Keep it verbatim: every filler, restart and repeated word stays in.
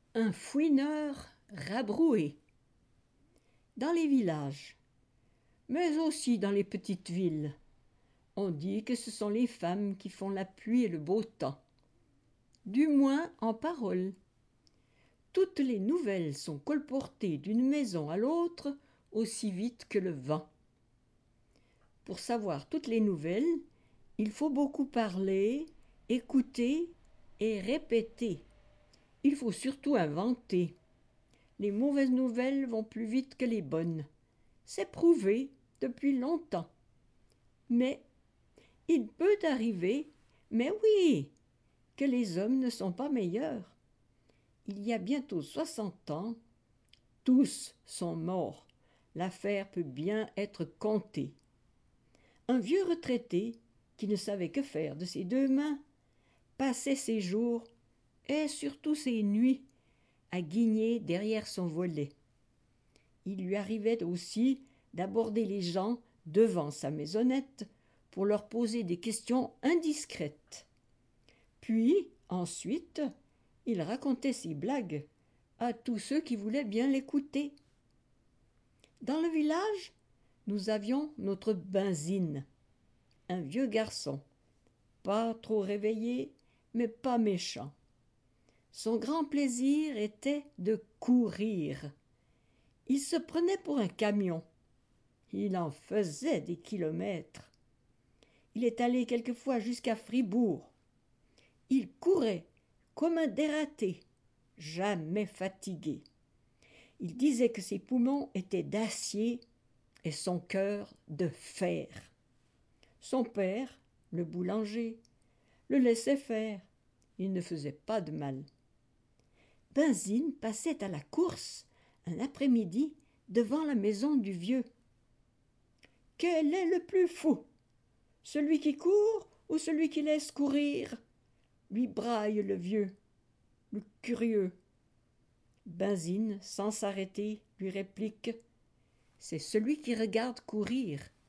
Un fouineur rabroué. Dans les villages, mais aussi dans les petites villes, on dit que ce sont les femmes qui font la pluie et le beau temps. Du moins en parole. Toutes les nouvelles sont colportées d'une maison à l'autre aussi vite que le vent. Pour savoir toutes les nouvelles, il faut beaucoup parler, écouter et répéter. Il faut surtout inventer. Les mauvaises nouvelles vont plus vite que les bonnes. C'est prouvé depuis longtemps. Mais il peut arriver, mais oui, que les hommes ne sont pas meilleurs. Il y a bientôt soixante ans, tous sont morts. L'affaire peut bien être comptée. Un vieux retraité, qui ne savait que faire de ses deux mains, passait ses jours, et surtout ses nuits, à guigner derrière son volet. Il lui arrivait aussi d'aborder les gens devant sa maisonnette pour leur poser des questions indiscrètes. Puis, ensuite, il racontait ses blagues à tous ceux qui voulaient bien l'écouter. Dans le village, nous avions notre Binzine, un vieux garçon, pas trop réveillé, mais pas méchant. Son grand plaisir était de courir. Il se prenait pour un camion. Il en faisait des kilomètres. Il est allé quelquefois jusqu'à Fribourg. Il courait comme un dératé, jamais fatigué. Il disait que ses poumons étaient d'acier et son cœur de fer. Son père, le boulanger, le laissait faire. Il ne faisait pas de mal. Binzine passait à la course un après-midi devant la maison du vieux. « Quel est le plus fou? Celui qui court ou celui qui laisse courir ?» lui braille le vieux, le curieux. Binzine, sans s'arrêter, lui réplique « C'est celui qui regarde courir.